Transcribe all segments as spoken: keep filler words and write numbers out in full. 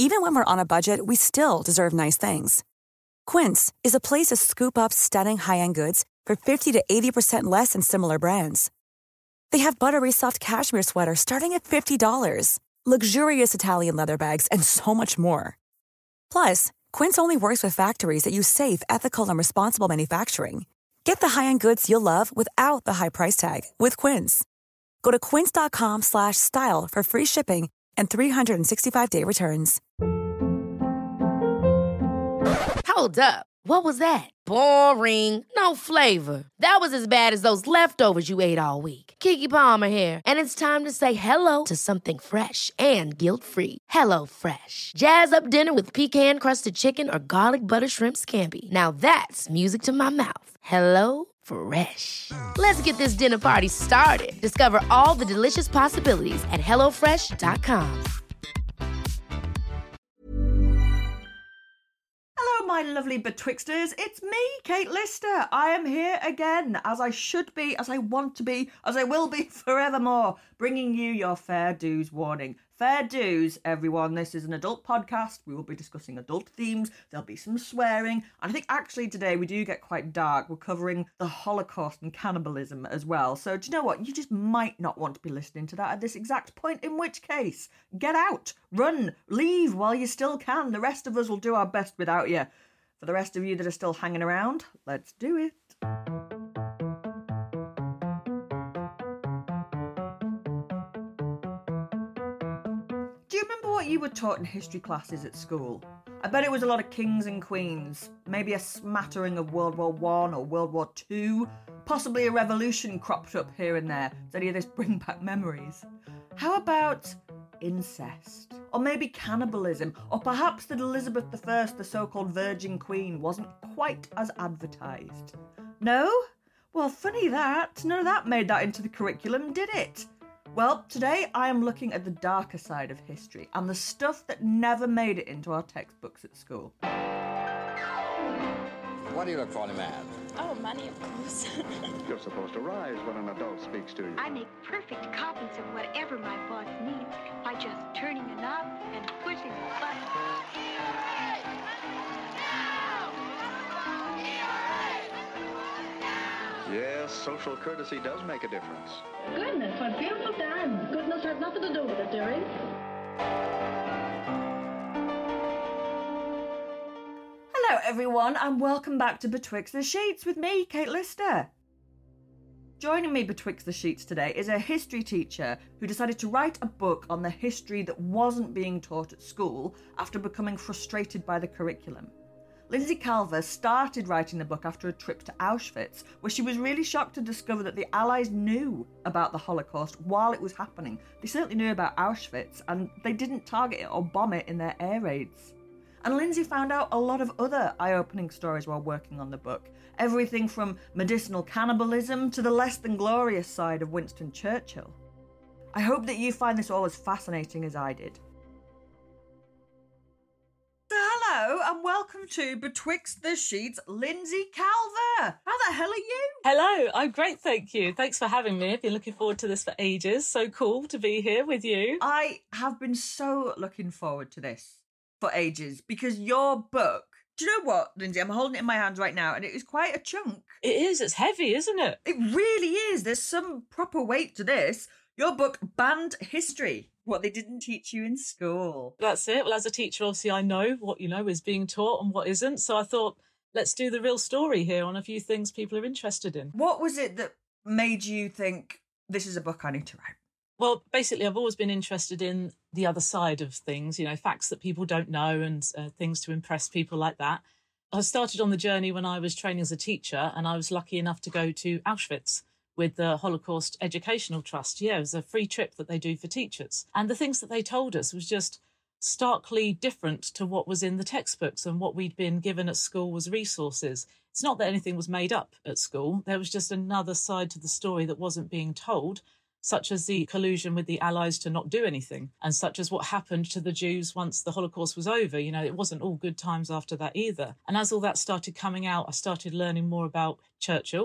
Even when we're on a budget, we still deserve nice things. Quince is a place to scoop up stunning high-end goods for fifty to eighty percent less than similar brands. They have buttery soft cashmere sweaters starting at fifty dollars, luxurious Italian leather bags, and so much more. Plus, Quince only works with factories that use safe, ethical, and responsible manufacturing. Get the high-end goods you'll love without the high price tag with Quince. Go to quince.com slash style for free shipping and three sixty-five day returns. Hold up. What was that? Boring. No flavor. That was as bad as those leftovers you ate all week. Keke Palmer here, and it's time to say hello to something fresh and guilt-free. Hello Fresh. Jazz up dinner with pecan-crusted chicken or garlic butter shrimp scampi. Now that's music to my mouth. Hello Fresh. Let's get this dinner party started. Discover all the delicious possibilities at hello fresh dot com. Hello, my lovely betwixters. It's me, Kate Lister. I am here again, as I should be, as I want to be, as I will be forevermore, bringing you your fair dues warning. Fair dues, everyone. This is an adult podcast. We will be discussing adult themes. There'll be some swearing. And I think actually today we do get quite dark. We're covering the Holocaust and cannibalism as well. So do you know what? You just might not want to be listening to that at this exact point, in which case, get out, run, leave while you still can. The rest of us will do our best without you. For the rest of you that are still hanging around, let's do it. Do you remember what you were taught in history classes at school? I bet it was a lot of kings and queens, maybe a smattering of World War One or World War Two, possibly a revolution cropped up here and there. Does any of this bring back memories? How about incest? Or maybe cannibalism? Or perhaps that Elizabeth the First, the so-called Virgin Queen, wasn't quite as advertised? No? Well, funny that. None of that made that into the curriculum, did it? Well, today I am looking at the darker side of history and the stuff that never made it into our textbooks at school. What do you look for in a man? Oh, money, of course. You're supposed to rise when an adult speaks to you. I make perfect copies of whatever my boss needs by just turning a knob and pushing a button. Yes, social courtesy does make a difference. Goodness, what beautiful time. Goodness has nothing to do with it, dearie. Hello everyone and welcome back to Betwixt the Sheets with me, Kate Lister. Joining me betwixt the sheets today is a history teacher who decided to write a book on the history that wasn't being taught at school after becoming frustrated by the curriculum. Lindsay Calver started writing the book after a trip to Auschwitz, where she was really shocked to discover that the Allies knew about the Holocaust while it was happening. They certainly knew about Auschwitz, and they didn't target it or bomb it in their air raids. And Lindsay found out a lot of other eye-opening stories while working on the book. Everything from medicinal cannibalism to the less than glorious side of Winston Churchill. I hope that you find this all as fascinating as I did. So hello and welcome to Betwixt the Sheets, Lindsay Calver. How the hell are you? Hello, I'm great, thank you. Thanks for having me. I've been looking forward to this for ages. So cool to be here with you. I have been so looking forward to this for ages because your book, do you know what, Lindsay? I'm holding it in my hands right now and it is quite a chunk. It is, it's heavy, isn't it? It really is. There's some proper weight to this. Your book, Banned History, what they didn't teach you in school. That's it. Well, as a teacher, obviously, I know what, you know, is being taught and what isn't. So I thought, let's do the real story here on a few things people are interested in. What was it that made you think, this is a book I need to write? Well, basically, I've always been interested in the other side of things, you know, facts that people don't know and uh, things to impress people like that. I started on the journey when I was training as a teacher, and I was lucky enough to go to Auschwitz with the Holocaust Educational Trust. Yeah, it was a free trip that they do for teachers. And the things that they told us was just starkly different to what was in the textbooks, and what we'd been given at school was resources. It's not that anything was made up at school. There was just another side to the story that wasn't being told, such as the collusion with the Allies to not do anything, and such as what happened to the Jews once the Holocaust was over. You know, it wasn't all good times after that either. And as all that started coming out, I started learning more about Churchill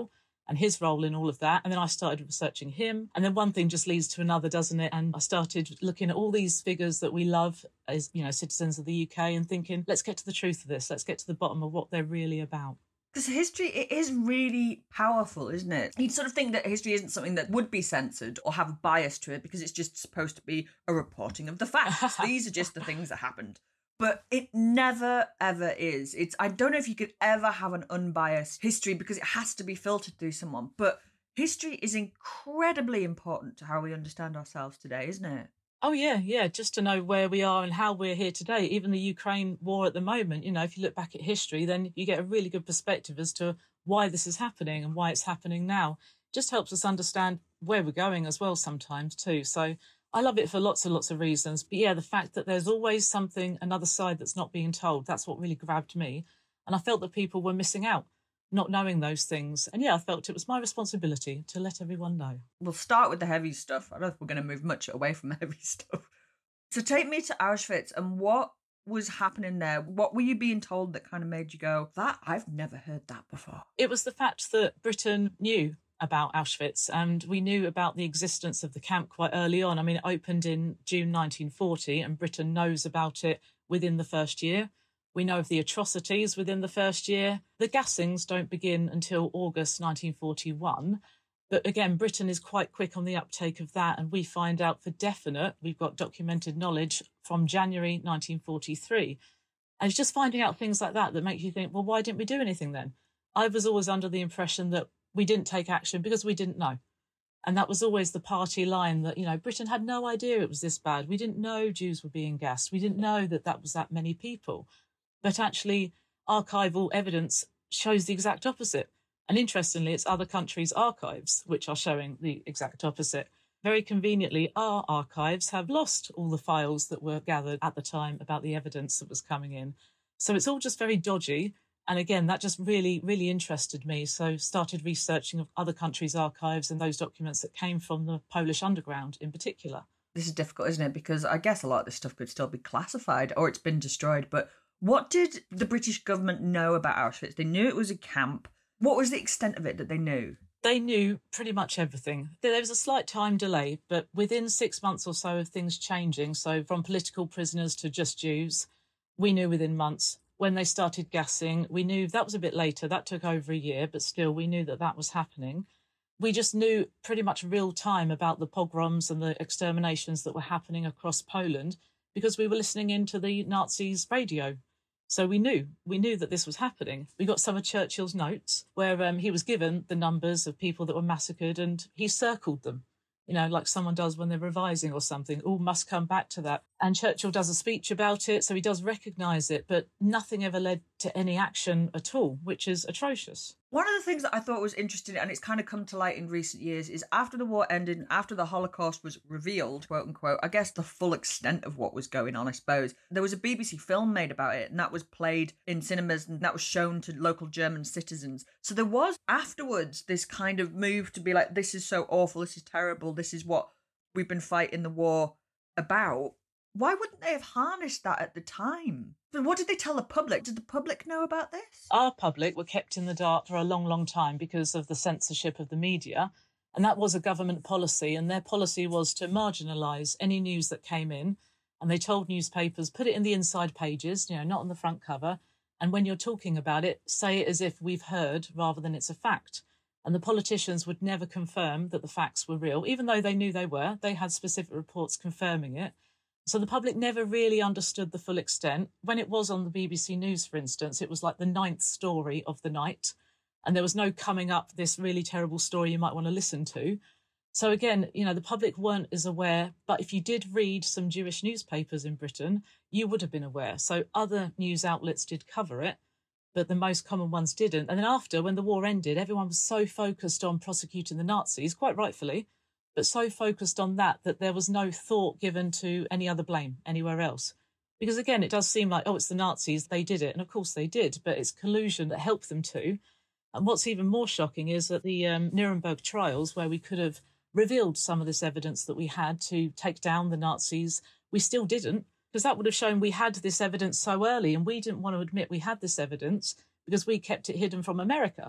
and his role in all of that. And then I started researching him. And then one thing just leads to another, doesn't it? And I started looking at all these figures that we love as, you know, citizens of the U K and thinking, let's get to the truth of this. Let's get to the bottom of what they're really about. Because history, it is really powerful, isn't it? You'd sort of think that history isn't something that would be censored or have a bias to it because it's just supposed to be a reporting of the facts. These are just the things that happened. But it never, ever is. It's I don't know if you could ever have an unbiased history because it has to be filtered through someone. But history is incredibly important to how we understand ourselves today, isn't it? Oh, yeah, yeah, just to know where we are and how we're here today. Even the Ukraine war at the moment, you know, if you look back at history, then you get a really good perspective as to why this is happening and why it's happening now. Just helps us understand where we're going as well sometimes too. So I love it for lots and lots of reasons. But yeah, the fact that there's always something, another side that's not being told, that's what really grabbed me. And I felt that people were missing out, not knowing those things. And yeah, I felt it was my responsibility to let everyone know. We'll start with the heavy stuff. I don't know if we're going to move much away from the heavy stuff. So take me to Auschwitz and what was happening there? What were you being told that kind of made you go, that I've never heard that before? It was the fact that Britain knew about Auschwitz, and we knew about the existence of the camp quite early on. I mean, it opened in June nineteen forty, and Britain knows about it within the first year. We know of the atrocities within the first year. The gassings don't begin until August nineteen forty-one. But again, Britain is quite quick on the uptake of that, and we find out for definite, we've got documented knowledge from January nineteen forty-three. And it's just finding out things like that that make you think, well, why didn't we do anything then? I was always under the impression that we didn't take action because we didn't know. And that was always the party line that, you know, Britain had no idea it was this bad. We didn't know Jews were being gassed. We didn't know that that was that many people. But actually, archival evidence shows the exact opposite. And interestingly, it's other countries' archives which are showing the exact opposite. Very conveniently, our archives have lost all the files that were gathered at the time about the evidence that was coming in. So it's all just very dodgy. And again, that just really, really interested me. So started researching of other countries' archives and those documents that came from the Polish underground in particular. This is difficult, isn't it? Because I guess a lot of this stuff could still be classified or it's been destroyed. But what did the British government know about Auschwitz? They knew it was a camp. What was the extent of it that they knew? They knew pretty much everything. There was a slight time delay, but within six months or so of things changing, so from political prisoners to just Jews, we knew within months. When they started gassing, we knew that was a bit later. That took over a year, but still we knew that that was happening. We just knew pretty much real time about the pogroms and the exterminations that were happening across Poland because we were listening into the Nazis' radio. So we knew, we knew that this was happening. We got some of Churchill's notes where um, he was given the numbers of people that were massacred and he circled them, you know, like someone does when they're revising or something. All must come back to that. And Churchill does a speech about it, so he does recognise it, but nothing ever led to any action at all, which is atrocious. One of the things that I thought was interesting, and it's kind of come to light in recent years, is after the war ended, after the Holocaust was revealed, quote unquote, I guess the full extent of what was going on, I suppose, there was a B B C film made about it, and that was played in cinemas, and that was shown to local German citizens. So there was, afterwards, this kind of move to be like, this is so awful, this is terrible, this is what we've been fighting the war about. Why wouldn't they have harnessed that at the time? But what did they tell the public? Did the public know about this? Our public were kept in the dark for a long, long time because of the censorship of the media. And that was a government policy. And their policy was to marginalise any news that came in. And they told newspapers, put it in the inside pages, you know, not on the front cover. And when you're talking about it, say it as if we've heard rather than it's a fact. And the politicians would never confirm that the facts were real, even though they knew they were. They had specific reports confirming it. So the public never really understood the full extent. When it was on the B B C News, for instance, it was like the ninth story of the night. And there was no coming up this really terrible story you might want to listen to. So again, you know, the public weren't as aware. But if you did read some Jewish newspapers in Britain, you would have been aware. So other news outlets did cover it, but the most common ones didn't. And then after, when the war ended, everyone was so focused on prosecuting the Nazis, quite rightfully, but so focused on that that there was no thought given to any other blame anywhere else. Because again, it does seem like, oh, it's the Nazis, they did it. And of course they did, but it's collusion that helped them to. And what's even more shocking is that the um, Nuremberg trials, where we could have revealed some of this evidence that we had to take down the Nazis, we still didn't, because that would have shown we had this evidence so early and we didn't want to admit we had this evidence because we kept it hidden from America.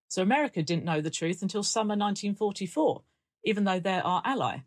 So America didn't know the truth until summer nineteen forty-four, even though they're our ally.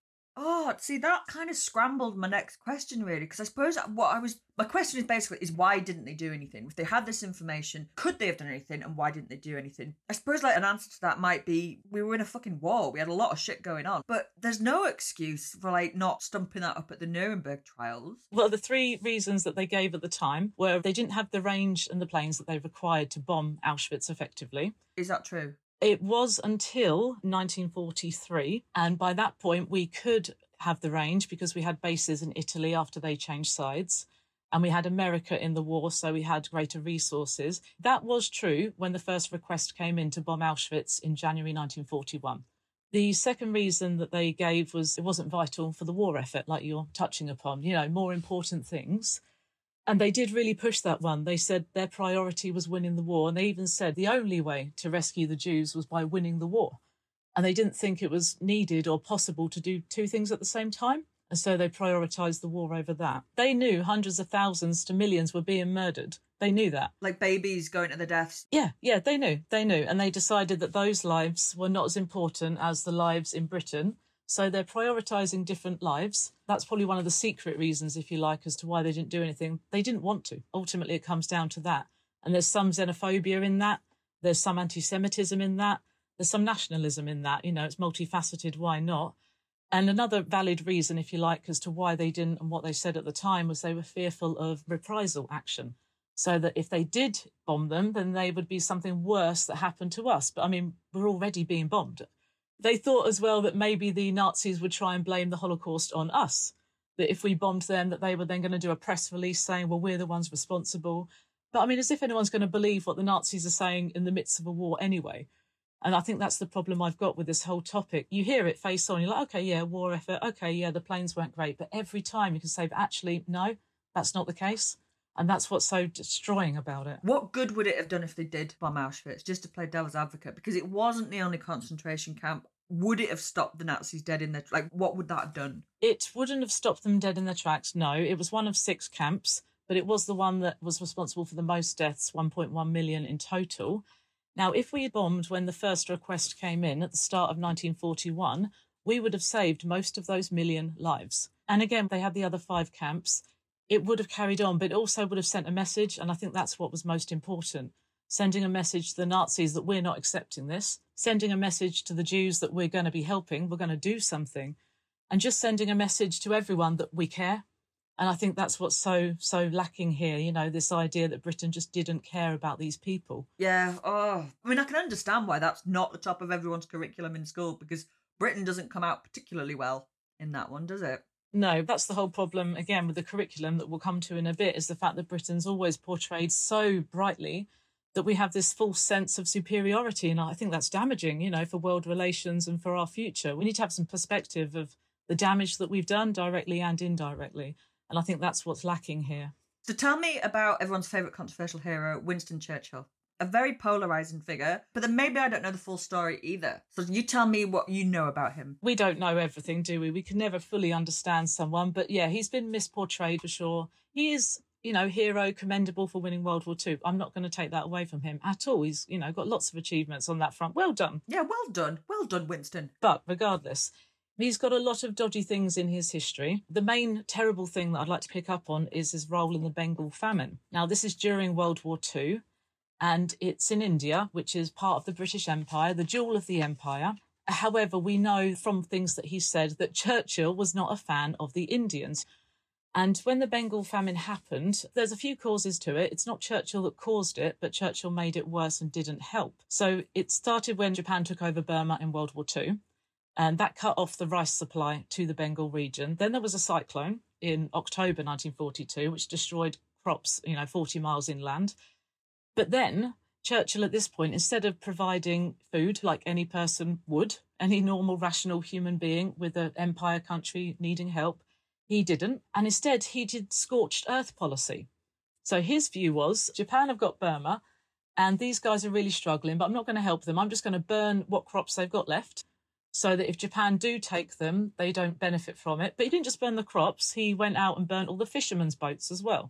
Oh, see, that kind of scrambled my next question, really, because I suppose what I was... My question is basically, is why didn't they do anything? If they had this information, could they have done anything, and why didn't they do anything? I suppose, like, an answer to that might be, we were in a fucking war, we had a lot of shit going on, but there's no excuse for, like, not stumping that up at the Nuremberg trials. Well, the three reasons that they gave at the time were they didn't have the range and the planes that they required to bomb Auschwitz effectively. Is that true? It was until nineteen forty-three, and by that point we could have the range because we had bases in Italy after they changed sides, and we had America in the war, so we had greater resources. That was true when the first request came in to bomb Auschwitz in January nineteen forty-one. The second reason that they gave was it wasn't vital for the war effort, like you're touching upon, you know, more important things. And they did really push that one. They said their priority was winning the war. And they even said the only way to rescue the Jews was by winning the war. And they didn't think it was needed or possible to do two things at the same time. And so they prioritised the war over that. They knew hundreds of thousands to millions were being murdered. They knew that. Like babies going to their deaths. Yeah, yeah, they knew. They knew. And they decided that those lives were not as important as the lives in Britain. So they're prioritising different lives. That's probably one of the secret reasons, if you like, as to why they didn't do anything. They didn't want to. Ultimately, it comes down to that. And there's some xenophobia in that. There's some anti-Semitism in that. There's some nationalism in that. You know, it's multifaceted. Why not? And another valid reason, if you like, as to why they didn't and what they said at the time was they were fearful of reprisal action. So that if they did bomb them, then they would be something worse that happened to us. But I mean, we're already being bombed. They thought as well that maybe the Nazis would try and blame the Holocaust on us, that if we bombed them, that they were then going to do a press release saying, well, we're the ones responsible. But I mean, as if anyone's going to believe what the Nazis are saying in the midst of a war anyway. And I think that's the problem I've got with this whole topic. You hear it face on, you're like, OK, yeah, war effort. OK, yeah, the planes weren't great. But every time you can say, actually, no, that's not the case. And that's what's so destroying about it. What good would it have done if they did bomb Auschwitz, just to play devil's advocate? Because it wasn't the only concentration camp. Would it have stopped the Nazis dead in their... Like, what would that have done? It wouldn't have stopped them dead in their tracks, no. It was one of six camps, but it was the one that was responsible for the most deaths, one point one million in total. Now, if we had bombed when the first request came in at the start of nineteen forty-one, we would have saved most of those million lives. And again, they had the other five camps. It would have carried on, but it also would have sent a message, and I think that's what was most important. Sending a message to the Nazis that we're not accepting this, sending a message to the Jews that we're going to be helping, we're going to do something, and just sending a message to everyone that we care. And I think that's what's so, so lacking here, you know, this idea that Britain just didn't care about these people. Yeah, oh, I mean, I can understand why that's not the top of everyone's curriculum in school, because Britain doesn't come out particularly well in that one, does it? No, that's the whole problem, again, with the curriculum that we'll come to in a bit, is the fact that Britain's always portrayed so brightly that we have this false sense of superiority. And I think that's damaging, you know, for world relations and for our future. We need to have some perspective of the damage that we've done directly and indirectly. And I think that's what's lacking here. So tell me about everyone's favourite controversial hero, Winston Churchill. A very polarising figure, but then maybe I don't know the full story either. So you tell me what you know about him. We don't know everything, do we? We can never fully understand someone. But yeah, he's been misportrayed for sure. He is, you know, hero, commendable for winning World War Two. I'm not going to take that away from him at all. He's, you know, got lots of achievements on that front. Well done. Yeah, well done. Well done, Winston. But regardless, he's got a lot of dodgy things in his history. The main terrible thing that I'd like to pick up on is his role in the Bengal famine. Now, this is during World War Two. And it's in India, which is part of the British Empire, the jewel of the empire. However, we know from things that he said that Churchill was not a fan of the Indians. And when the Bengal famine happened, there's a few causes to it. It's not Churchill that caused it, but Churchill made it worse and didn't help. So it started when Japan took over Burma in World War Two, and that cut off the rice supply to the Bengal region. Then there was a cyclone in October nineteen forty-two, which destroyed crops, you know, forty miles inland. But then Churchill at this point, instead of providing food like any person would, any normal, rational human being with an empire country needing help, he didn't. And instead, he did scorched earth policy. So his view was, Japan have got Burma and these guys are really struggling, but I'm not going to help them. I'm just going to burn what crops they've got left so that if Japan do take them, they don't benefit from it. But he didn't just burn the crops. He went out and burnt all the fishermen's boats as well.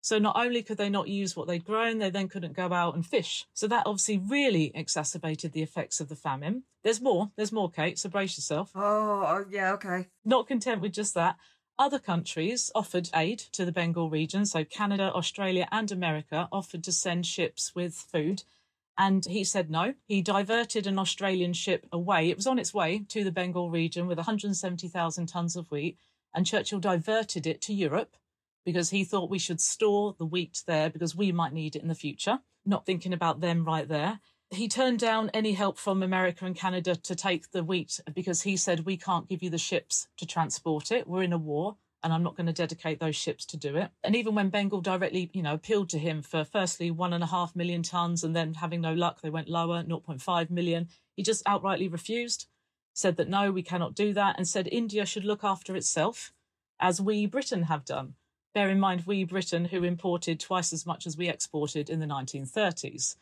So not only could they not use what they'd grown, they then couldn't go out and fish. So that obviously really exacerbated the effects of the famine. There's more, there's more, Kate, so brace yourself. Oh, yeah, okay. Not content with just that, other countries offered aid to the Bengal region. So Canada, Australia and America offered to send ships with food. And he said no. He diverted an Australian ship away. It was on its way to the Bengal region with one hundred seventy thousand tonnes of wheat. And Churchill diverted it to Europe because he thought we should store the wheat there because we might need it in the future, not thinking about them right there. He turned down any help from America and Canada to take the wheat because he said, we can't give you the ships to transport it. We're in a war and I'm not going to dedicate those ships to do it. And even when Bengal directly, you know, appealed to him for firstly one and a half million tonnes and then having no luck, they went lower, zero point five million. He just outrightly refused, said that no, we cannot do that, and said India should look after itself as we Britain have done. Bear in mind, we Britain, who imported twice as much as we exported in the nineteen thirties.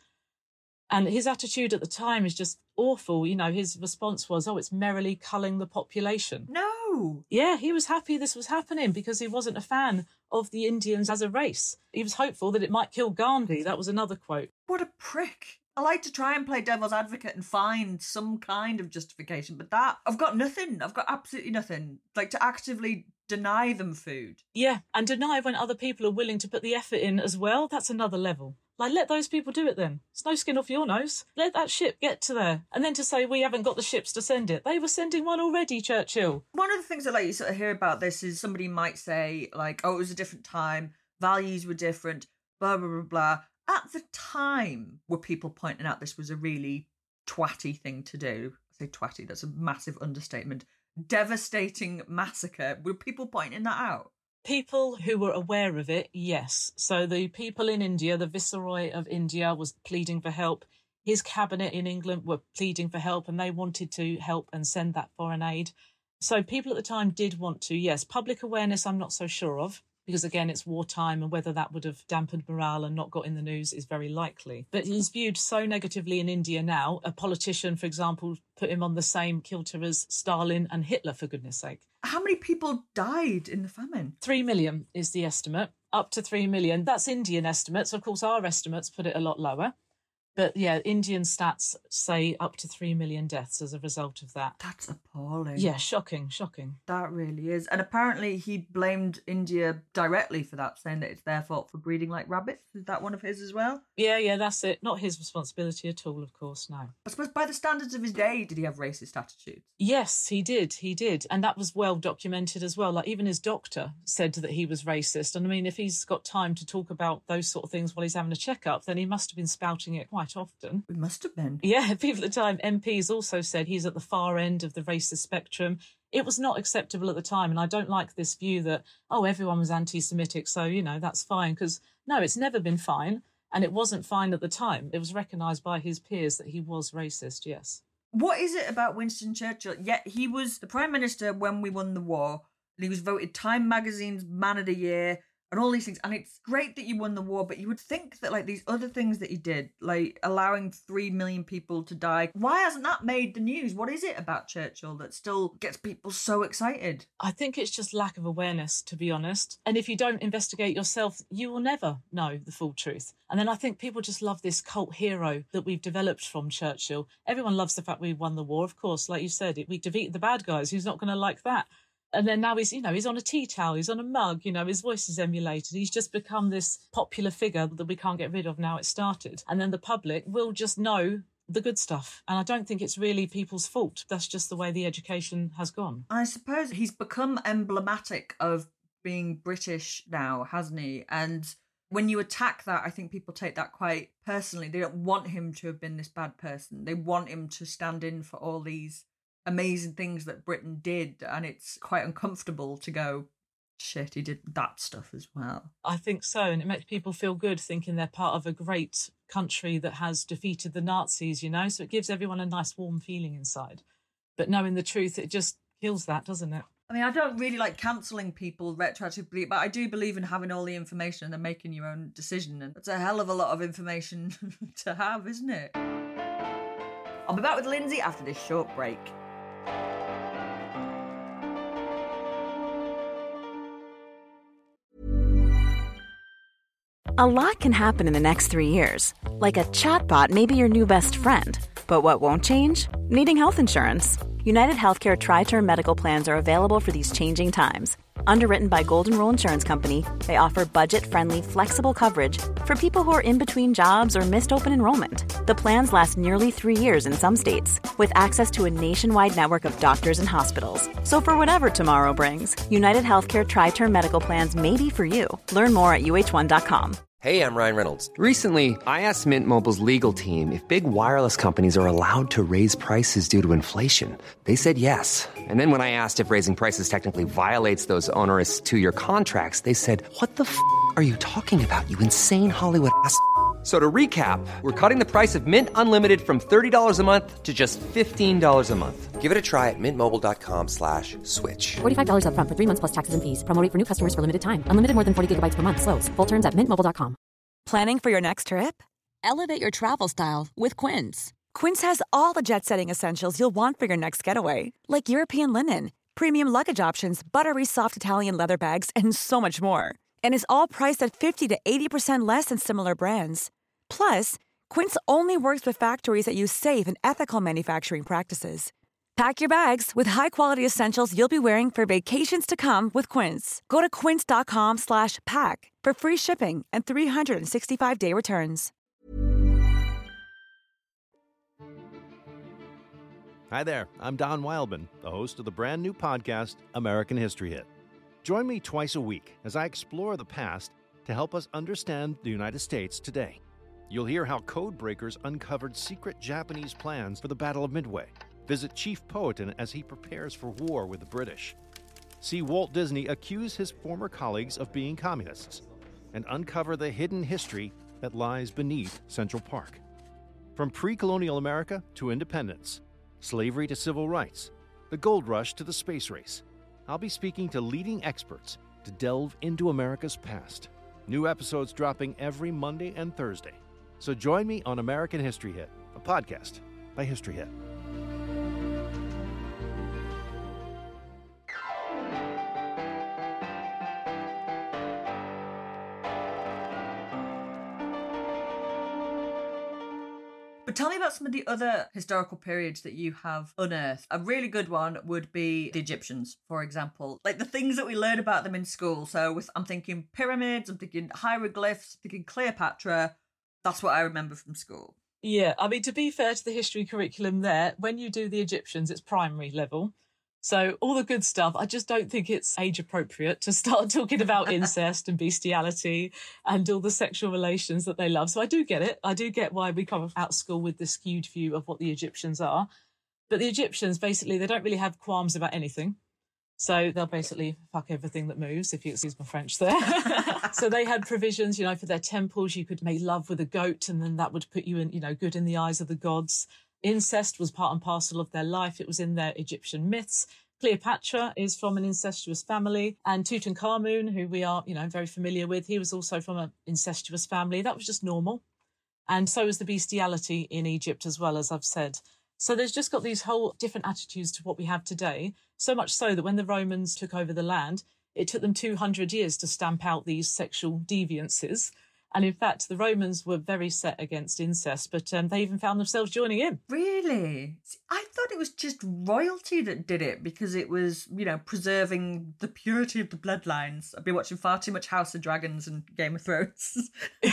And his attitude at the time is just awful. You know, his response was, oh, it's merrily culling the population. No. Yeah, he was happy this was happening because he wasn't a fan of the Indians as a race. He was hopeful that it might kill Gandhi. That was another quote. What a prick. I like to try and play devil's advocate and find some kind of justification, but that, I've got nothing. I've got absolutely nothing. Like, to actively deny them food. Yeah, and deny when other people are willing to put the effort in as well. That's another level. Like, let those people do it then. It's no skin off your nose. Let that ship get to there. And then to say we haven't got the ships to send it. They were sending one already, Churchill. One of the things that like you sort of hear about this is somebody might say, like, oh, it was a different time, values were different, blah, blah, blah, blah. At the time, were people pointing out this was a really twatty thing to do? I say twatty, that's a massive understatement. Devastating massacre. Were people pointing that out? People who were aware of it, yes. So the people in India, the Viceroy of India was pleading for help. His cabinet in England were pleading for help and they wanted to help and send that foreign aid. So people at the time did want to, yes. Public awareness, I'm not so sure of, because again, it's wartime and whether that would have dampened morale and not got in the news is very likely. But he's viewed so negatively in India now. A politician, for example, put him on the same kilter as Stalin and Hitler, for goodness sake. How many people died in the famine? Three million is the estimate, up to three million. That's Indian estimates. Of course, our estimates put it a lot lower. But yeah, Indian stats say up to three million deaths as a result of that. That's appalling. Yeah, shocking, shocking. That really is. And apparently he blamed India directly for that, saying that it's their fault for breeding like rabbits. Is that one of his as well? Yeah, yeah, that's it. Not his responsibility at all, of course, no. I suppose by the standards of his day, did he have racist attitudes? Yes, he did, he did. And that was well documented as well. Like, even his doctor said that he was racist. And I mean, if he's got time to talk about those sort of things while he's having a checkup, then he must have been spouting it quite often. We must have been. Yeah, people at the time, M Ps also said he's at the far end of the racist spectrum. It was not acceptable at the time, and I don't like this view that, oh, everyone was anti-Semitic, so, you know, that's fine, because, no, it's never been fine, and it wasn't fine at the time. It was recognised by his peers that he was racist, yes. What is it about Winston Churchill? Yet he was the Prime Minister when we won the war, and he was voted Time Magazine's Man of the Year, and all these things. And it's great that you won the war, but you would think that, like, these other things that he did, like allowing three million people to die, why hasn't that made the news? What is it about Churchill that still gets people so excited? I think it's just lack of awareness, to be honest. And if you don't investigate yourself, you will never know the full truth. And then I think people just love this cult hero that we've developed from Churchill. Everyone loves the fact we won the war, of course. Like you said, we defeated the bad guys. Who's not going to like that? And then now he's, you know, he's on a tea towel, he's on a mug, you know, his voice is emulated. He's just become this popular figure that we can't get rid of now it started. And then the public will just know the good stuff. And I don't think it's really people's fault. That's just the way the education has gone. I suppose he's become emblematic of being British now, hasn't he? And when you attack that, I think people take that quite personally. They don't want him to have been this bad person. They want him to stand in for all these amazing things that Britain did, and it's quite uncomfortable to go, shit, he did that stuff as well. I think so, and it makes people feel good thinking they're part of a great country that has defeated the Nazis, you know, so it gives everyone a nice warm feeling inside. But knowing the truth, it just kills that, doesn't it? I mean, I don't really like cancelling people retroactively, but I do believe in having all the information and then making your own decision, and it's a hell of a lot of information to have, isn't it? I'll be back with Lindsay after this short break. A lot can happen in the next three years. Like a chatbot may be your new best friend. But what won't change? Needing health insurance. United Healthcare Tri-Term Medical Plans are available for these changing times. Underwritten by Golden Rule Insurance Company, they offer budget-friendly, flexible coverage for people who are in between jobs or missed open enrollment. The plans last nearly three years in some states, with access to a nationwide network of doctors and hospitals. So for whatever tomorrow brings, United Healthcare Tri-Term Medical Plans may be for you. Learn more at U H one dot com. Hey, I'm Ryan Reynolds. Recently, I asked Mint Mobile's legal team if big wireless companies are allowed to raise prices due to inflation. They said yes. And then when I asked if raising prices technically violates those onerous two-year contracts, they said, what the f*** are you talking about, you insane Hollywood ass f- So to recap, we're cutting the price of Mint Unlimited from thirty dollars a month to just fifteen dollars a month. Give it a try at mintmobile.com slash switch. forty-five dollars up front for three months plus taxes and fees. Promo rate for new customers for limited time. Unlimited more than forty gigabytes per month. Slows full terms at mint mobile dot com. Planning for your next trip? Elevate your travel style with Quince. Quince has all the jet-setting essentials you'll want for your next getaway, like European linen, premium luggage options, buttery soft Italian leather bags, and so much more. And is all priced at fifty to eighty percent less than similar brands. Plus, Quince only works with factories that use safe and ethical manufacturing practices. Pack your bags with high-quality essentials you'll be wearing for vacations to come with Quince. Go to quince.com slash pack for free shipping and three sixty-five day returns. Hi there, I'm Don Wildman, the host of the brand new podcast, American History Hit. Join me twice a week as I explore the past to help us understand the United States today. You'll hear how code breakers uncovered secret Japanese plans for the Battle of Midway. Visit Chief Powhatan as he prepares for war with the British. See Walt Disney accuse his former colleagues of being communists and uncover the hidden history that lies beneath Central Park. From pre-colonial America to independence, slavery to civil rights, the gold rush to the space race, I'll be speaking to leading experts to delve into America's past. New episodes dropping every Monday and Thursday. So join me on American History Hit, a podcast by History Hit. But tell me about some of the other historical periods that you have unearthed. A really good one would be the Egyptians, for example. Like the things that we learn about them in school. So with, I'm thinking pyramids, I'm thinking hieroglyphs, thinking Cleopatra. That's what I remember from school. Yeah, I mean, to be fair to the history curriculum there, when you do the Egyptians, it's primary level. So all the good stuff, I just don't think it's age appropriate to start talking about incest and bestiality and all the sexual relations that they love. So I do get it. I do get why we come out of school with this skewed view of what the Egyptians are. But the Egyptians, basically, they don't really have qualms about anything. So they'll basically fuck everything that moves, if you excuse my French there. So they had provisions, you know, for their temples. You could make love with a goat and then that would put you in, you know, good in the eyes of the gods. Incest was part and parcel of their life. It was in their Egyptian myths. Cleopatra is from an incestuous family. And Tutankhamun, who we are, you know, very familiar with, he was also from an incestuous family. That was just normal. And so is the bestiality in Egypt as well, as I've said. So there's just got these whole different attitudes to what we have today. So much so that when the Romans took over the land, it took them two hundred years to stamp out these sexual deviances. And in fact, the Romans were very set against incest, but um, they even found themselves joining in. Really? See, I thought it was just royalty that did it because it was, you know, preserving the purity of the bloodlines. I've been watching far too much House of Dragons and Game of Thrones.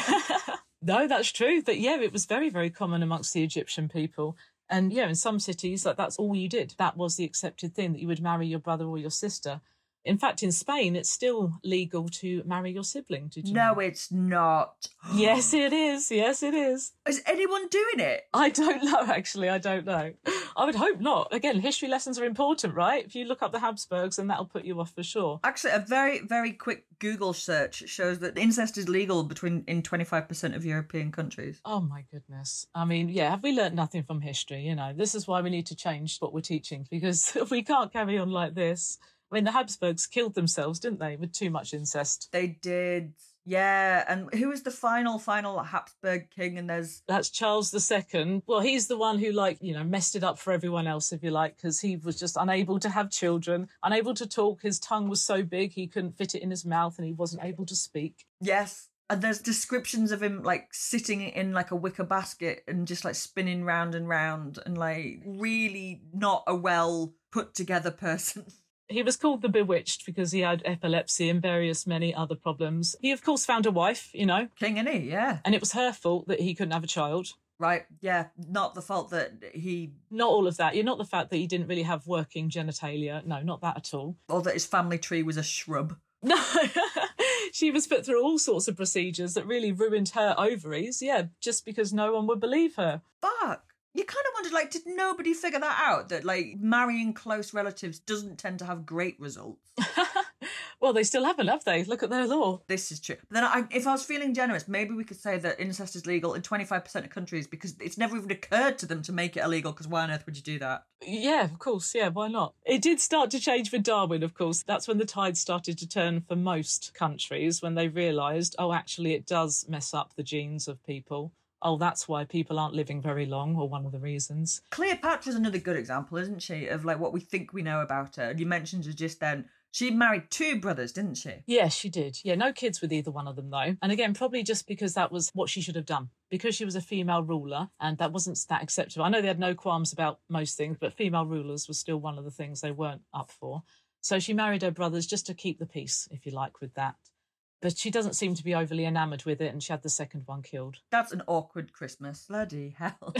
No, that's true. But yeah, it was very, very common amongst the Egyptian people. And yeah, in some cities, like, that's all you did. That was the accepted thing, that you would marry your brother or your sister. In fact, in Spain, it's still legal to marry your sibling. Did you No, know? it's not. Yes, it is. Yes, it is. Is anyone doing it? I don't know, actually. I don't know. I would hope not. Again, history lessons are important, right? If you look up the Habsburgs, then that'll put you off for sure. Actually, a very, very quick Google search shows that incest is legal between in twenty-five percent of European countries. Oh, my goodness. I mean, yeah, have we learnt nothing from history? You know, this is why we need to change what we're teaching, because we can't carry on like this. I mean, the Habsburgs killed themselves, didn't they, with too much incest? They did, yeah. And who was the final, final Habsburg king? And there's... That's Charles the Second. Well, he's the one who, like, you know, messed it up for everyone else, if you like, because he was just unable to have children, unable to talk. His tongue was so big he couldn't fit it in his mouth and he wasn't able to speak. Yes. And there's descriptions of him like sitting in like a wicker basket and just like spinning round and round and like really not a well put together person. He was called the Bewitched because he had epilepsy and various many other problems. He, of course, found a wife, you know. King, innit? Yeah. And it was her fault that he couldn't have a child. Right, yeah. Not the fault that he... Not all of that. You're not the fact that he didn't really have working genitalia. No, not that at all. Or that his family tree was a shrub. No. She was put through all sorts of procedures that really ruined her ovaries, yeah, just because no one would believe her. Fuck. You kind of wondered, like, did nobody figure that out? That, like, marrying close relatives doesn't tend to have great results? Well, they still haven't, have they? Look at their law. This is true. But then I, if I was feeling generous, maybe we could say that incest is legal in twenty-five percent of countries because it's never even occurred to them to make it illegal, because why on earth would you do that? Yeah, of course, yeah, why not? It did start to change with Darwin, of course. That's when the tide started to turn for most countries, when they realised, oh, actually, it does mess up the genes of people. Oh, that's why people aren't living very long, or one of the reasons. Cleopatra's another good example, isn't she, of like what we think we know about her. You mentioned her just then. She married two brothers, didn't she? Yeah, she did. Yeah, no kids with either one of them, though. And again, probably just because that was what she should have done. Because she was a female ruler, and that wasn't that acceptable. I know they had no qualms about most things, but female rulers was still one of the things they weren't up for. So she married her brothers just to keep the peace, if you like, with that. But she doesn't seem to be overly enamoured with it, and she had the second one killed. That's an awkward Christmas. Bloody hell.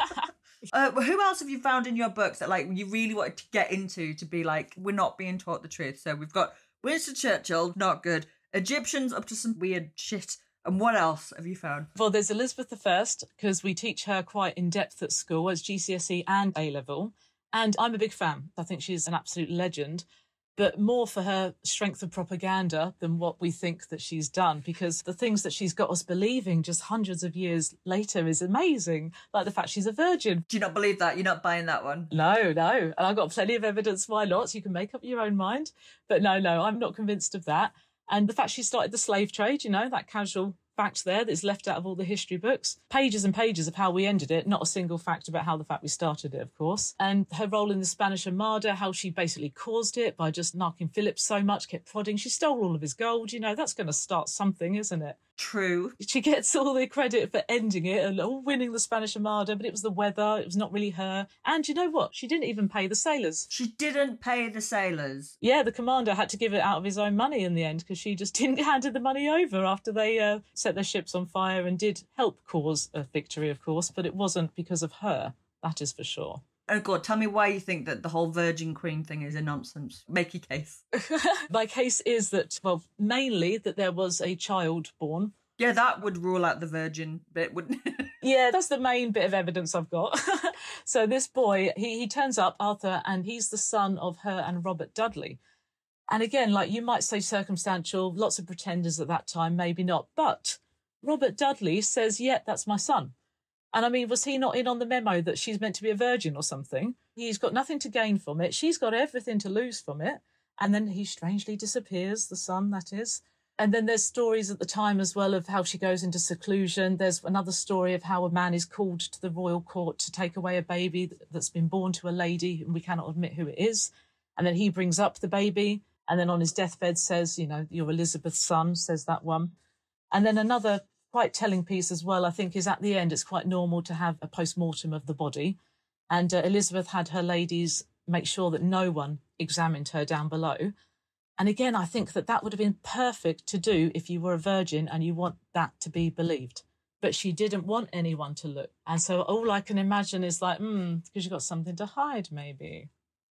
uh, who else have you found in your books that like you really wanted to get into to be like, we're not being taught the truth? So we've got Winston Churchill, not good. Egyptians up to some weird shit. And what else have you found? Well, there's Elizabeth the First, because we teach her quite in depth at school as G C S E and A-level. And I'm a big fan. I think she's an absolute legend. But more for her strength of propaganda than what we think that she's done, because the things that she's got us believing just hundreds of years later is amazing. Like the fact she's a virgin. Do you not believe that? You're not buying that one? No, no. And I've got plenty of evidence why not. So you can make up your own mind. But no, no, I'm not convinced of that. And the fact she started the slave trade, you know, that casual fact there that's left out of all the history books. Pages and pages of how we ended it, not a single fact about how the fact we started it, of course. And her role in the Spanish Armada, how she basically caused it by just knocking Philip so much, kept prodding. She stole all of his gold, you know, that's going to start something, isn't it? True. She gets all the credit for ending it and all winning the Spanish Armada, but it was the weather, it was not really her. And you know what? She didn't even pay the sailors. She didn't pay the sailors? Yeah, the commander had to give it out of his own money in the end because she just didn't hand the money over after they uh, set their ships on fire and did help cause a victory, of course, but it wasn't because of her, that is for sure. Oh, God, tell me why you think that the whole Virgin Queen thing is a nonsense. Make your case. My case is that, well, mainly that there was a child born. Yeah, that would rule out the virgin bit, wouldn't it? Yeah, that's the main bit of evidence I've got. So this boy, he, he turns up, Arthur, and he's the son of her and Robert Dudley. And again, like you might say circumstantial, lots of pretenders at that time, maybe not. But Robert Dudley says, yeah, that's my son. And I mean, was he not in on the memo that she's meant to be a virgin or something? He's got nothing to gain from it. She's got everything to lose from it. And then he strangely disappears, the son, that is. And then there's stories at the time as well of how she goes into seclusion. There's another story of how a man is called to the royal court to take away a baby that's been born to a lady, and we cannot admit who it is. And then he brings up the baby, and then on his deathbed says, you know, you're Elizabeth's son, says that one. And then another quite telling piece as well, I think, is at the end, it's quite normal to have a post-mortem of the body. And uh, Elizabeth had her ladies make sure that no one examined her down below. And again, I think that that would have been perfect to do if you were a virgin and you want that to be believed. But she didn't want anyone to look. And so all I can imagine is like, hmm, because you've got something to hide, maybe.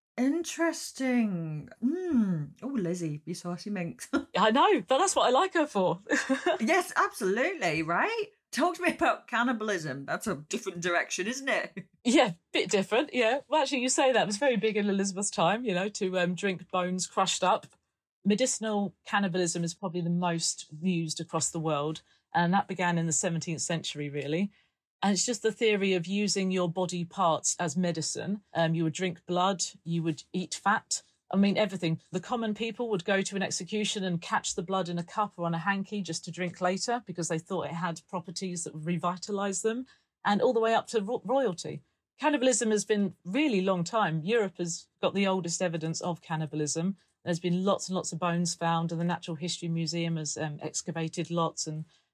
Interesting. Mm. Oh, Lizzie, you saucy minx. I know, but that's what I like her for. Yes, absolutely, right? Talk to me about cannibalism. That's a different direction, isn't it? Yeah, bit different, yeah. Well, actually, you say that. It was very big in Elizabeth's time, you know, to um, drink bones crushed up. Medicinal cannibalism is probably the most used across the world, and that began in the seventeenth century, really. And it's just the theory of using your body parts as medicine. Um, you would drink blood, you would eat fat. I mean, everything. The common people would go to an execution and catch the blood in a cup or on a hanky just to drink later because they thought it had properties that would revitalise them, and all the way up to ro- royalty. Cannibalism has been really long time. Europe has got the oldest evidence of cannibalism. There's been lots and lots of bones found, and the Natural History Museum has um, excavated lots, and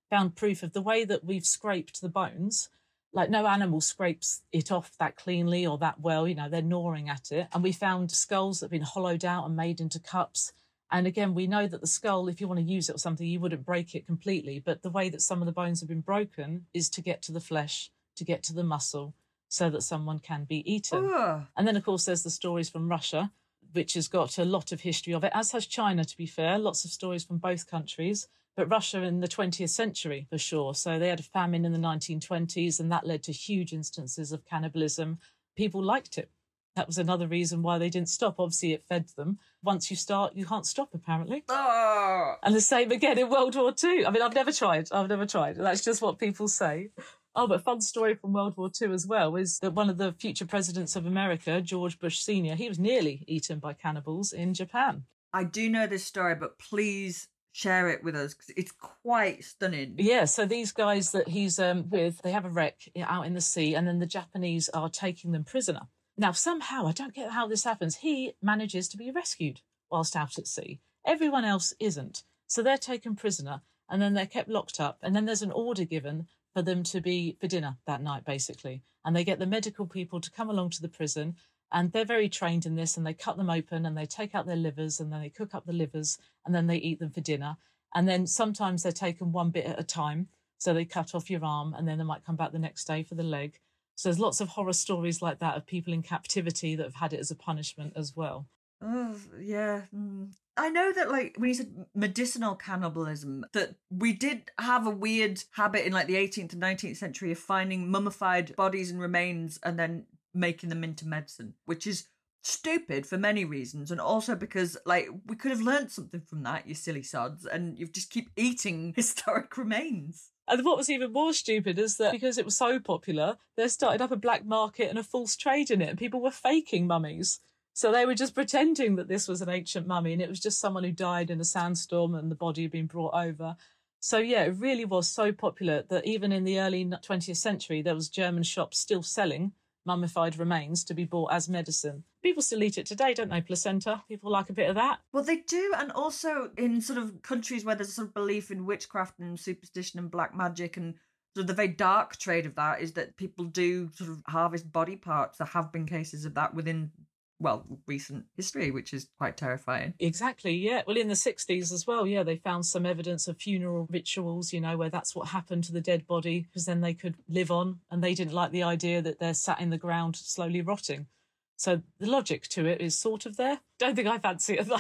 found proof of the way that we've scraped the bones. Like no animal scrapes it off that cleanly or that well, you know, they're gnawing at it. And we found skulls that have been hollowed out and made into cups. And again, we know that the skull, if you want to use it or something, you wouldn't break it completely. But the way that some of the bones have been broken is to get to the flesh, to get to the muscle, so that someone can be eaten. Ugh. And then, of course, there's the stories from Russia, which has got a lot of history of it, as has China, to be fair, lots of stories from both countries. But Russia in the twentieth century, for sure. So they had a famine in the nineteen twenties, and that led to huge instances of cannibalism. People liked it. That was another reason why they didn't stop. Obviously, it fed them. Once you start, you can't stop, apparently. Oh. And the same again in World War Two. I mean, I've never tried. I've never tried. That's just what people say. Oh, but fun story from World War Two as well is that one of the future presidents of America, George Bush Senior, he was nearly eaten by cannibals in Japan. I do know this story, but please share it with us because it's quite stunning. Yeah, so these guys that he's um, with, they have a wreck out in the sea, and then the Japanese are taking them prisoner. Now, somehow, I don't get how this happens, he manages to be rescued whilst out at sea. Everyone else isn't. So they're taken prisoner, and then they're kept locked up, and then there's an order given for them to be for dinner that night, basically. And they get the medical people to come along to the prison, and they're very trained in this, and they cut them open, and they take out their livers, and then they cook up the livers, and then they eat them for dinner. And then sometimes they're taken one bit at a time, so they cut off your arm, and then they might come back the next day for the leg. So there's lots of horror stories like that of people in captivity that have had it as a punishment as well. Oh, yeah. Mm. I know that, like, when you said medicinal cannibalism, that we did have a weird habit in, like, the eighteenth and nineteenth century of finding mummified bodies and remains and then making them into medicine, which is stupid for many reasons, and also because, like, we could have learned something from that, you silly sods, and you just keep eating historic remains. And what was even more stupid is that because it was so popular, they started up a black market and a false trade in it, and people were faking mummies. So they were just pretending that this was an ancient mummy, and it was just someone who died in a sandstorm and the body had been brought over. So, yeah, it really was so popular that even in the early twentieth century, there was German shops still selling mummified remains to be bought as medicine. People still eat it today, don't they? Placenta. People like a bit of that. Well, they do. And also in sort of countries where there's a sort of belief in witchcraft and superstition and black magic, and sort of the very dark trade of that is that people do sort of harvest body parts. There have been cases of that within, well, recent history, which is quite terrifying. Exactly, yeah. Well, in the sixties as well, yeah, they found some evidence of funeral rituals, you know, where that's what happened to the dead body, because then they could live on, and they didn't like the idea that they're sat in the ground slowly rotting. So the logic to it is sort of there. Don't think I fancy it, though.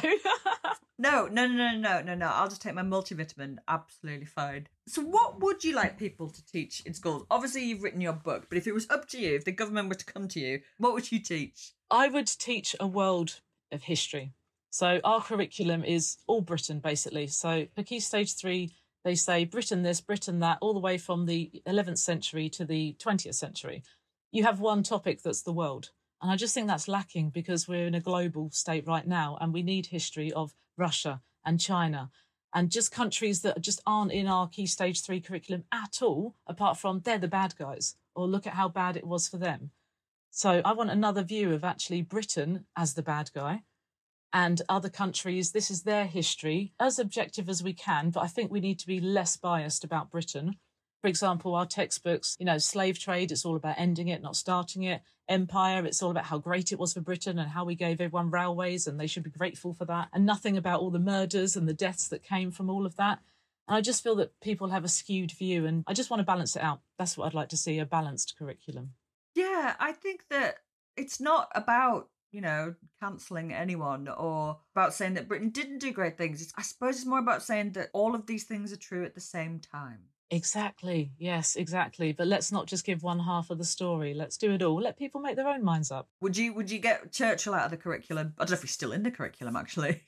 No, no, no, no, no, no, no. I'll just take my multivitamin. Absolutely fine. So what would you like people to teach in schools? Obviously, you've written your book, but if it was up to you, if the government were to come to you, what would you teach? I would teach a world of history. So our curriculum is all Britain, basically. So for Key Stage three, they say Britain this, Britain that, all the way from the eleventh century to the twentieth century. You have one topic that's the world. And I just think that's lacking because we're in a global state right now, and we need history of Russia and China and just countries that just aren't in our Key Stage three curriculum at all, apart from they're the bad guys, or look at how bad it was for them. So I want another view of actually Britain as the bad guy and other countries. This is their history, as objective as we can, but I think we need to be less biased about Britain. For example, our textbooks, you know, slave trade, it's all about ending it, not starting it. Empire, it's all about how great it was for Britain and how we gave everyone railways and they should be grateful for that. And nothing about all the murders and the deaths that came from all of that. And I just feel that people have a skewed view, and I just want to balance it out. That's what I'd like to see, a balanced curriculum. Yeah, I think that it's not about, you know, cancelling anyone or about saying that Britain didn't do great things. It's, I suppose it's more about saying that all of these things are true at the same time. Exactly. Yes, exactly. But let's not just give one half of the story. Let's do it all. Let people make their own minds up. Would you Would you get Churchill out of the curriculum? I don't know if he's still in the curriculum, actually.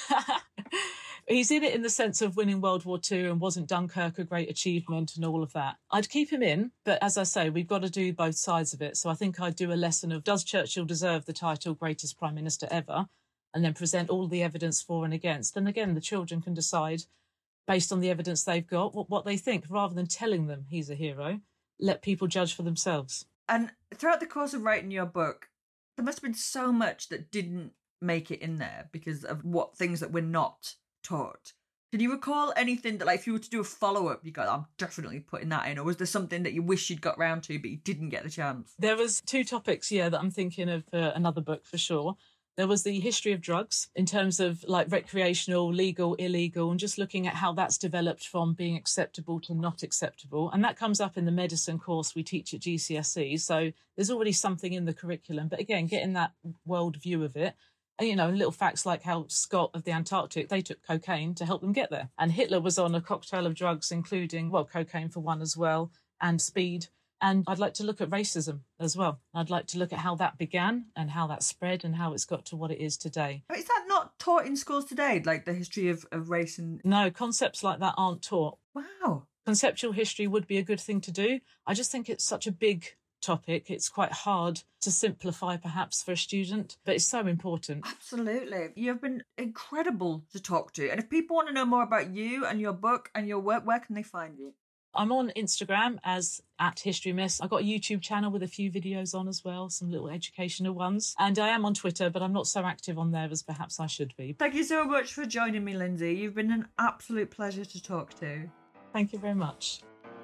He's in it in the sense of winning World War Two, and wasn't Dunkirk a great achievement and all of that. I'd keep him in, but as I say, we've got to do both sides of it. So I think I'd do a lesson of, does Churchill deserve the title greatest Prime Minister ever? And then present all the evidence for and against. And again, the children can decide, based on the evidence they've got, what, what they think, rather than telling them he's a hero. Let people judge for themselves. And throughout the course of writing your book, there must have been so much that didn't make it in there because of what things that we're not taught. Can you recall anything that, like, if you were to do a follow-up, you go, I'm definitely putting that in? Or was there something that you wish you'd got round to, but you didn't get the chance? There was two topics, yeah, that I'm thinking of uh, another book for sure. There was the history of drugs in terms of like recreational, legal, illegal, and just looking at how that's developed from being acceptable to not acceptable. And that comes up in the medicine course we teach at G C S E. So there's already something in the curriculum. But again, getting that world view of it. And, you know, little facts like how Scott of the Antarctic, they took cocaine to help them get there. And Hitler was on a cocktail of drugs, including, well, cocaine for one as well, and speed. And I'd like to look at racism as well. I'd like to look at how that began and how that spread and how it's got to what it is today. Is that not taught in schools today, like the history of, of race? And No, concepts like that aren't taught. Wow. Conceptual history would be a good thing to do. I just think it's such a big topic. It's quite hard to simplify perhaps for a student, but it's so important. Absolutely. You've been incredible to talk to. And if people want to know more about you and your book and your work, where can they find you? I'm on Instagram as at History Miss. I've got a YouTube channel with a few videos on as well, some little educational ones. And I am on Twitter, but I'm not so active on there as perhaps I should be. Thank you so much for joining me, Lindsay. You've been an absolute pleasure to talk to. Thank you very much.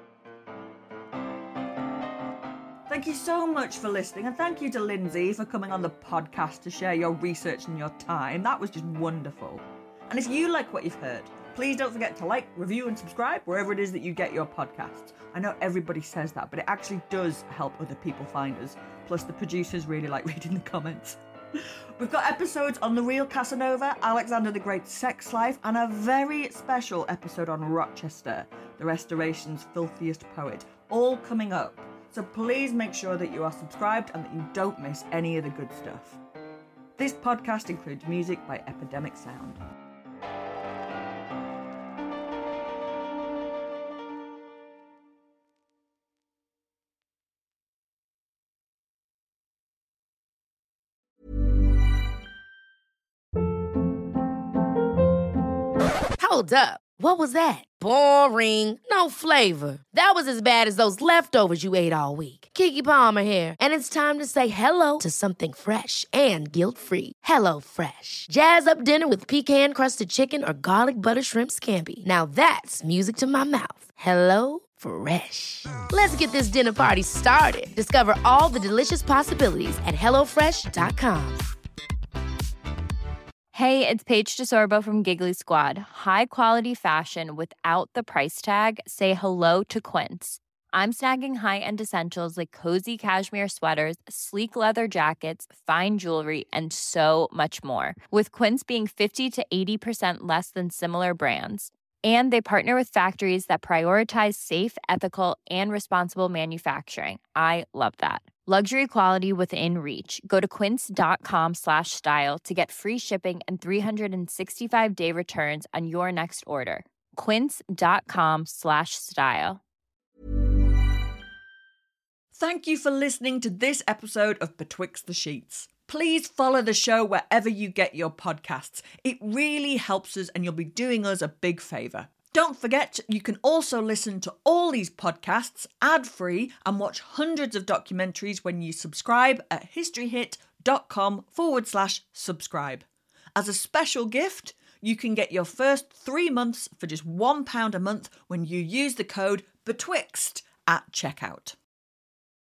Thank you so much for listening, and thank you to Lindsay for coming on the podcast to share your research and your time. That was just wonderful. And if you like what you've heard, please don't forget to like, review and subscribe wherever it is that you get your podcasts. I know everybody says that, but it actually does help other people find us. Plus the producers really like reading the comments. We've got episodes on the real Casanova, Alexander the Great's sex life, and a very special episode on Rochester, the Restoration's filthiest poet, all coming up. So please make sure that you are subscribed and that you don't miss any of the good stuff. This podcast includes music by Epidemic Sound. Hold up. What was that? Boring. No flavor. That was as bad as those leftovers you ate all week. Keke Palmer here, and it's time to say hello to something fresh and guilt-free. Hello Fresh. Jazz up dinner with pecan-crusted chicken or garlic butter shrimp scampi. Now that's music to my mouth. Hello Fresh. Let's get this dinner party started. Discover all the delicious possibilities at hello fresh dot com. Hey, it's Paige DeSorbo from Giggly Squad. High quality fashion without the price tag. Say hello to Quince. I'm snagging high-end essentials like cozy cashmere sweaters, sleek leather jackets, fine jewelry, and so much more. With Quince being fifty to eighty percent less than similar brands. And they partner with factories that prioritize safe, ethical, and responsible manufacturing. I love that. Luxury quality within reach. Go to quince.com slash style to get free shipping and three sixty-five day returns on your next order. Quince.com slash style. Thank you for listening to this episode of Betwixt the Sheets. Please follow the show wherever you get your podcasts. It really helps us and you'll be doing us a big favour. Don't forget, you can also listen to all these podcasts ad-free and watch hundreds of documentaries when you subscribe at historyhit.com forward slash subscribe. As a special gift, you can get your first three months for just one pound a month when you use the code BETWIXT at checkout.